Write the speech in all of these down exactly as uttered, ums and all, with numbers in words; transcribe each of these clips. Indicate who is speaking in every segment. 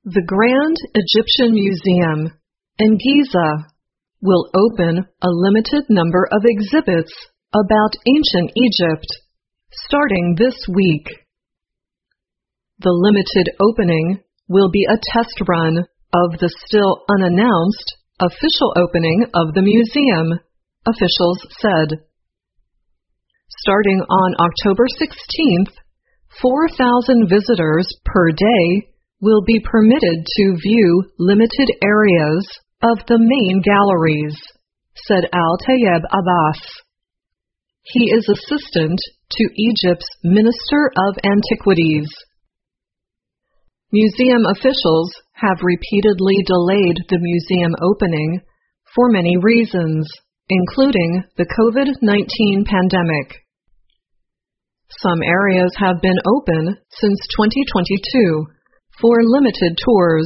Speaker 1: The Grand Egyptian Museum in Giza will open a limited number of exhibits about ancient Egypt starting this week. The limited opening will be a test run of the still unannounced official opening of the museum, officials said. Starting on October sixteenth, four thousand visitors per day will be permitted to view limited areas of the main galleries, said Al-Tayeb Abbas. He is assistant to Egypt's Minister of Antiquities. Museum officials have repeatedly delayed the museum opening for many reasons, including the COVID nineteen pandemic. Some areas have been open since twenty twenty-two for limited tours.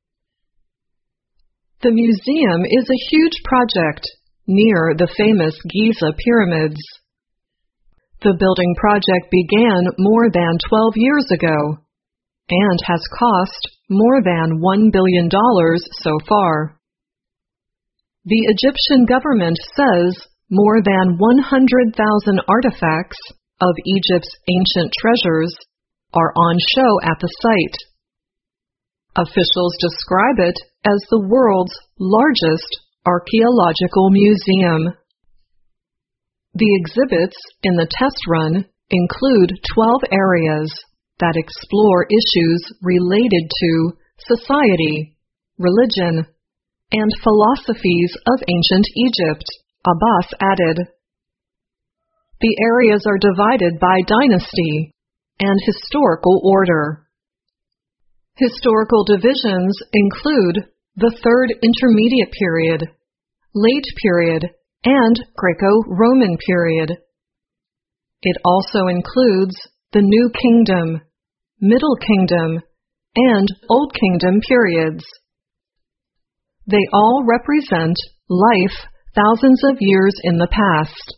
Speaker 1: The museum is a huge project near the famous Giza pyramids. The building project began more than twelve years ago and has cost more than one billion dollars so far. The Egyptian government says more than one hundred thousand artifacts of Egypt's ancient treasures are on show at the site. Officials describe it as the world's largest archaeological museum. The exhibits in the test run include twelve areas that explore issues related to society, religion, and philosophies of ancient Egypt, Abbas added. The areas are divided by dynasty and historical order. Historical divisions include the Third Intermediate Period, Late Period, and Greco-Roman period. It also includes the New Kingdom, Middle Kingdom, and Old Kingdom periods. They all represent life thousands of years in the past.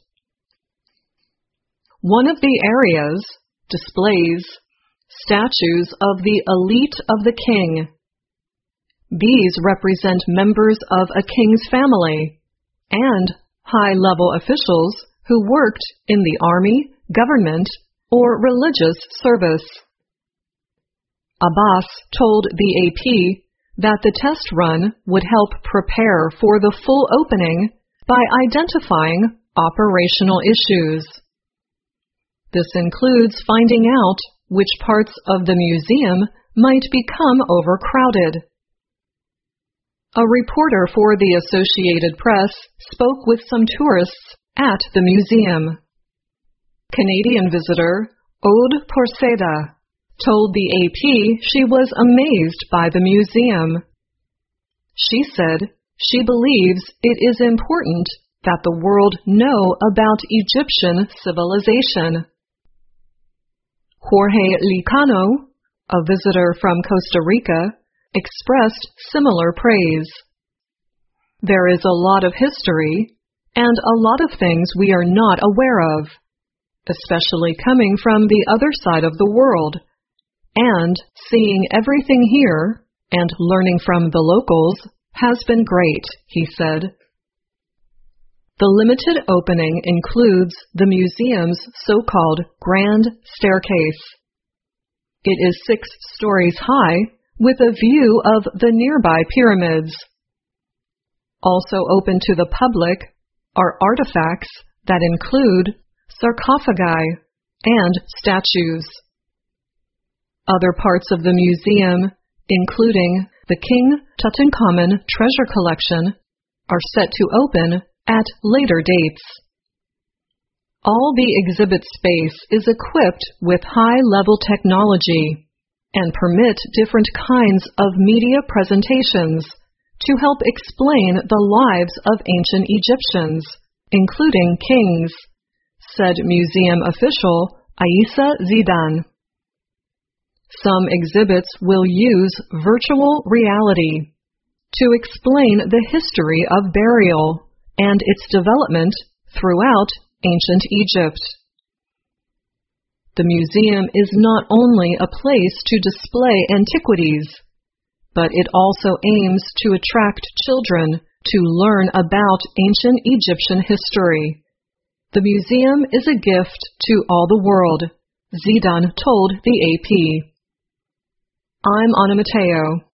Speaker 1: One of the areas displays statues of the elite of the king. These represent members of a king's family and high-level officials who worked in the army, government, or religious service. Abbas told the A P that the test run would help prepare for the full opening by identifying operational issues. This includes finding out which parts of the museum might become overcrowded. A reporter for the Associated Press spoke with some tourists at the museum. Canadian visitor Aude Porceda told the A P she was amazed by the museum. She said she believes it is important that the world know about Egyptian civilization. Jorge Licano, a visitor from Costa Rica, expressed similar praise. There is a lot of history and a lot of things we are not aware of, especially coming from the other side of the world, and seeing everything here and learning from the locals has been great, he said. The limited opening includes the museum's so-called Grand Staircase. It is six stories high with a view of the nearby pyramids. Also open to the public are artifacts that include sarcophagi and statues. Other parts of the museum, including the King Tutankhamun treasure collection, are set to open at later dates. All the exhibit space is equipped with high-level technology and permit different kinds of media presentations to help explain the lives of ancient Egyptians, including kings, said museum official Aissa Zidan. Some exhibits will use virtual reality to explain the history of burial and its development throughout ancient Egypt. The museum is not only a place to display antiquities, but it also aims to attract children to learn about ancient Egyptian history. The museum is a gift to all the world, Zidane told the A P. I'm Ana Mateo.